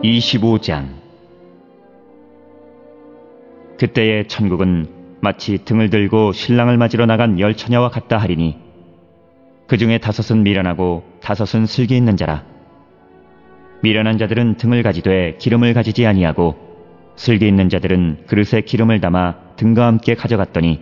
25장. 그때의 천국은 마치 등을 들고 신랑을 맞으러 나간 열처녀와 같다 하리니 그 중에 5은 미련하고 5은 슬기 있는 자라. 미련한 자들은 등을 가지되 기름을 가지지 아니하고 슬기 있는 자들은 그릇에 기름을 담아 등과 함께 가져갔더니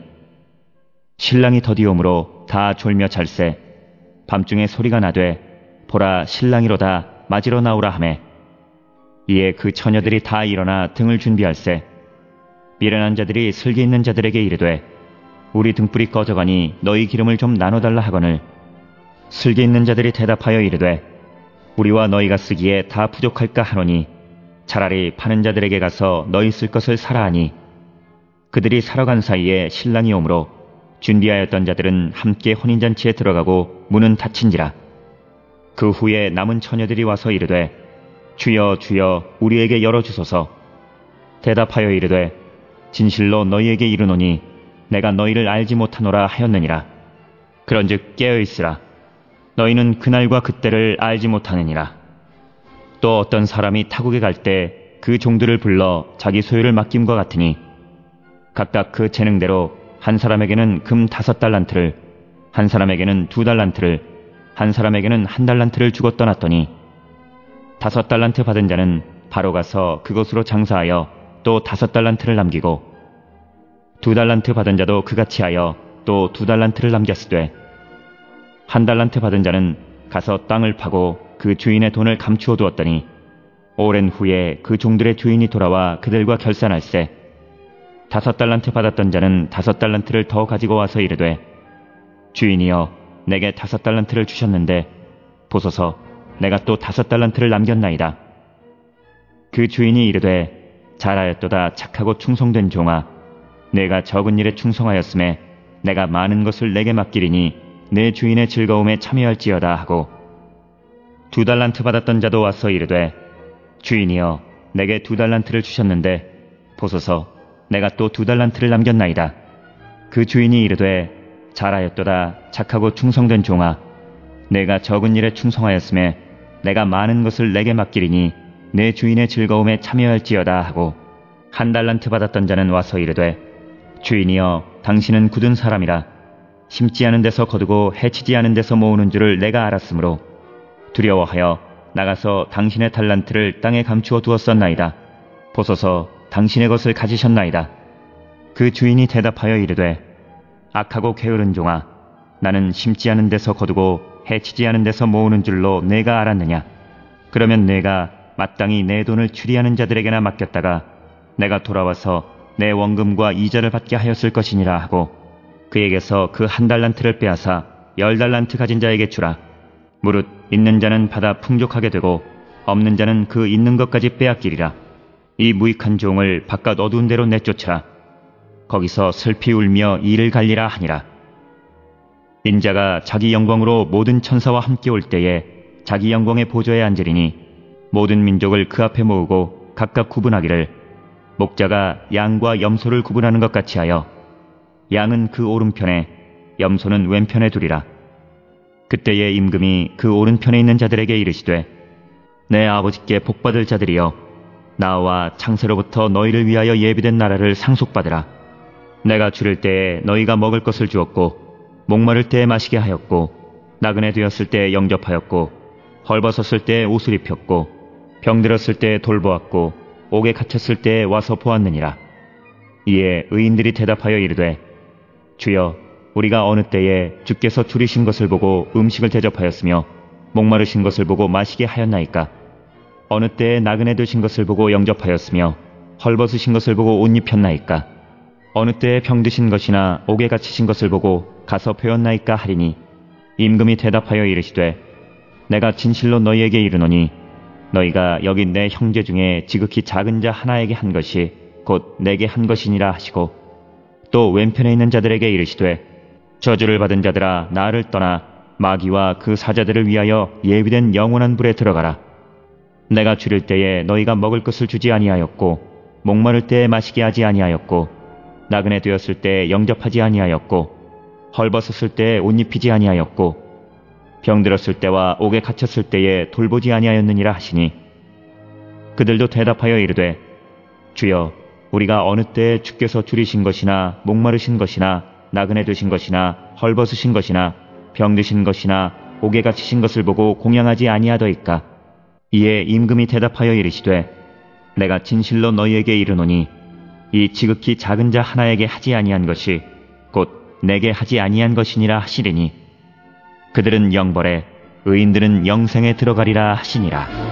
신랑이 더디오므로 다 졸며 잘세 밤중에 소리가 나되 보라 신랑이로다 맞으러 나오라 하매 이에 그 처녀들이 다 일어나 등을 준비할세 미련한 자들이 슬기 있는 자들에게 이르되 우리 등불이 꺼져가니 너희 기름을 좀 나눠달라 하거늘 슬기 있는 자들이 대답하여 이르되 우리와 너희가 쓰기에 다 부족할까 하노니 차라리 파는 자들에게 가서 너희 쓸 것을 사라 하니 그들이 사러 간 사이에 신랑이 오므로 준비하였던 자들은 함께 혼인잔치에 들어가고 문은 닫힌지라. 그 후에 남은 처녀들이 와서 이르되 주여 주여 우리에게 열어주소서. 대답하여 이르되 진실로 너희에게 이르노니 내가 너희를 알지 못하노라 하였느니라. 그런즉 깨어있으라. 너희는 그날과 그때를 알지 못하느니라. 또 어떤 사람이 타국에 갈 때 그 종들을 불러 자기 소유를 맡김과 같으니 각각 그 재능대로 한 사람에게는 금 5달란트를, 한 사람에게는 2달란트를, 한 사람에게는 1달란트를 주고 떠났더니 5달란트 받은 자는 바로 가서 그것으로 장사하여 또 5달란트를 남기고 2달란트 받은 자도 그같이 하여 또 2달란트를 남겼으되 1달란트 받은 자는 가서 땅을 파고 그 주인의 돈을 감추어 두었더니 오랜 후에 그 종들의 주인이 돌아와 그들과 결산할세 5달란트 받았던 자는 5달란트를 더 가지고 와서 이르되 주인이여 내게 5달란트를 주셨는데 보소서 내가 또 5달란트를 남겼나이다. 그 주인이 이르되 잘하였도다 착하고 충성된 종아 내가 적은 일에 충성하였음에 내가 많은 것을 내게 맡기리니 내 주인의 즐거움에 참여할지어다 하고 2달란트 받았던 자도 와서 이르되 주인이여 내게 2달란트를 주셨는데 보소서 내가 또 2달란트를 남겼나이다. 그 주인이 이르되 잘하였도다 착하고 충성된 종아 내가 적은 일에 충성하였음에 내가 많은 것을 내게 맡기리니 내 주인의 즐거움에 참여할지어다 하고 1달란트 받았던 자는 와서 이르되 주인이여 당신은 굳은 사람이라 심지 않은 데서 거두고 해치지 않은 데서 모으는 줄을 내가 알았으므로 두려워하여 나가서 당신의 달란트를 땅에 감추어 두었었나이다. 보소서 당신의 것을 가지셨나이다. 그 주인이 대답하여 이르되 악하고 게으른 종아 나는 심지 않은 데서 거두고 해치지 않은 데서 모으는 줄로 내가 알았느냐. 그러면 내가 마땅히 내 돈을 추리하는 자들에게나 맡겼다가 내가 돌아와서 내 원금과 이자를 받게 하였을 것이니라 하고 그에게서 그 1달란트를 빼앗아 10달란트 가진 자에게 주라. 무릇 있는 자는 받아 풍족하게 되고 없는 자는 그 있는 것까지 빼앗기리라. 이 무익한 종을 바깥 어두운 데로 내쫓으라. 거기서 슬피 울며 이를 갈리라 하니라. 인자가 자기 영광으로 모든 천사와 함께 올 때에 자기 영광의 보좌에 앉으리니 모든 민족을 그 앞에 모으고 각각 구분하기를 목자가 양과 염소를 구분하는 것 같이 하여 양은 그 오른편에 염소는 왼편에 두리라. 그때의 임금이 그 오른편에 있는 자들에게 이르시되 내 아버지께 복받을 자들이여 나와 창세로부터 너희를 위하여 예비된 나라를 상속받으라. 내가 줄일 때에 너희가 먹을 것을 주었고 목마를 때에 마시게 하였고 나그네 되었을 때에 영접하였고 헐벗었을 때에 옷을 입혔고 병들었을 때에 돌보았고 옥에 갇혔을 때에 와서 보았느니라. 이에 의인들이 대답하여 이르되 주여 우리가 어느 때에 주께서 줄이신 것을 보고 음식을 대접하였으며 목마르신 것을 보고 마시게 하였나이까. 어느 때에 나그네 되신 것을 보고 영접하였으며 헐벗으신 것을 보고 옷 입혔나이까. 어느 때에 병드신 것이나 옥에 갇히신 것을 보고 가서 배웠나이까 하리니 임금이 대답하여 이르시되 내가 진실로 너희에게 이르노니 너희가 여기 내 형제 중에 지극히 작은 자 하나에게 한 것이 곧 내게 한 것이니라 하시고 또 왼편에 있는 자들에게 이르시되 저주를 받은 자들아 나를 떠나 마귀와 그 사자들을 위하여 예비된 영원한 불에 들어가라. 내가 줄일 때에 너희가 먹을 것을 주지 아니하였고 목마를 때에 마시게 하지 아니하였고 나그네 되었을 때에 영접하지 아니하였고 헐벗었을 때에 옷 입히지 아니하였고 병들었을 때와 옥에 갇혔을 때에 돌보지 아니하였느니라 하시니 그들도 대답하여 이르되 주여 우리가 어느 때에 주께서 줄이신 것이나 목마르신 것이나 나그네 되신 것이나 헐벗으신 것이나 병드신 것이나 옥에 갇히신 것을 보고 공양하지 아니하더이까. 이에 임금이 대답하여 이르시되 내가 진실로 너희에게 이르노니 이 지극히 작은 자 하나에게 하지 아니한 것이 곧 내게 하지 아니한 것이니라 하시리니 그들은 영벌에 의인들은 영생에 들어가리라 하시니라.